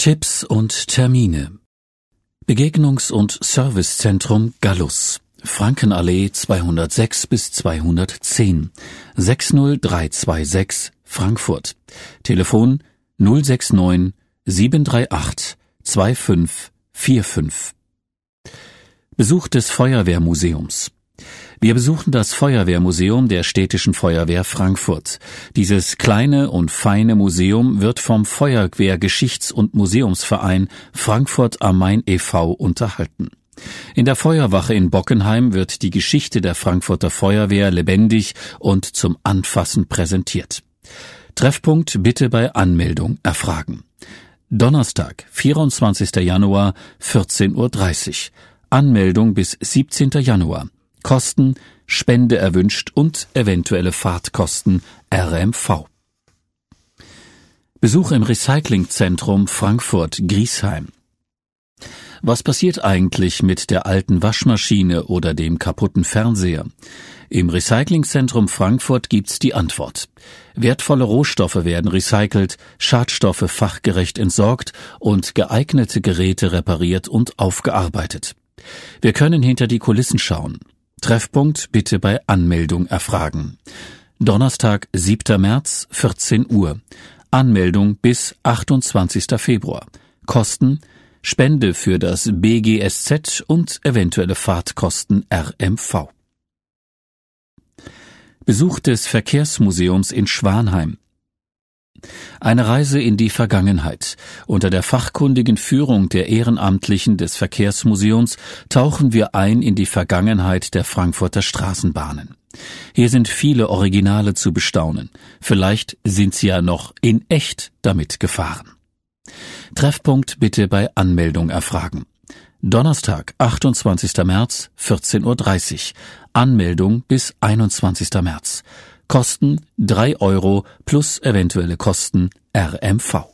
Tipps und Termine. Begegnungs- und Servicezentrum Gallus, Frankenallee 206 bis 210, 60326 Frankfurt. Telefon 069 738 2545. Besuch des Feuerwehrmuseums. Wir besuchen das Feuerwehrmuseum der Städtischen Feuerwehr Frankfurt. Dieses kleine und feine Museum wird vom Feuerwehrgeschichts- und Museumsverein Frankfurt am Main e.V. unterhalten. In der Feuerwache in Bockenheim wird die Geschichte der Frankfurter Feuerwehr lebendig und zum Anfassen präsentiert. Treffpunkt bitte bei Anmeldung erfragen. Donnerstag, 24. Januar, 14:30 Uhr. Anmeldung bis 17. Januar. Kosten, Spende erwünscht und eventuelle Fahrtkosten RMV. Besuch im Recyclingzentrum Frankfurt-Griesheim. Was passiert eigentlich mit der alten Waschmaschine oder dem kaputten Fernseher? Im Recyclingzentrum Frankfurt gibt's die Antwort. Wertvolle Rohstoffe werden recycelt, Schadstoffe fachgerecht entsorgt und geeignete Geräte repariert und aufgearbeitet. Wir können hinter die Kulissen schauen. Treffpunkt bitte bei Anmeldung erfragen. Donnerstag, 7. März, 14 Uhr. Anmeldung bis 28. Februar. Kosten, Spende für das BGSZ und eventuelle Fahrtkosten RMV. Besuch des Verkehrsmuseums in Schwanheim. Eine Reise in die Vergangenheit. Unter der fachkundigen Führung der Ehrenamtlichen des Verkehrsmuseums tauchen wir ein in die Vergangenheit der Frankfurter Straßenbahnen. Hier sind viele Originale zu bestaunen. Vielleicht sind Sie ja noch in echt damit gefahren. Treffpunkt bitte bei Anmeldung erfragen. Donnerstag, 28. März, 14:30 Uhr. Anmeldung bis 21. März. Kosten 3 € plus eventuelle Kosten RMV.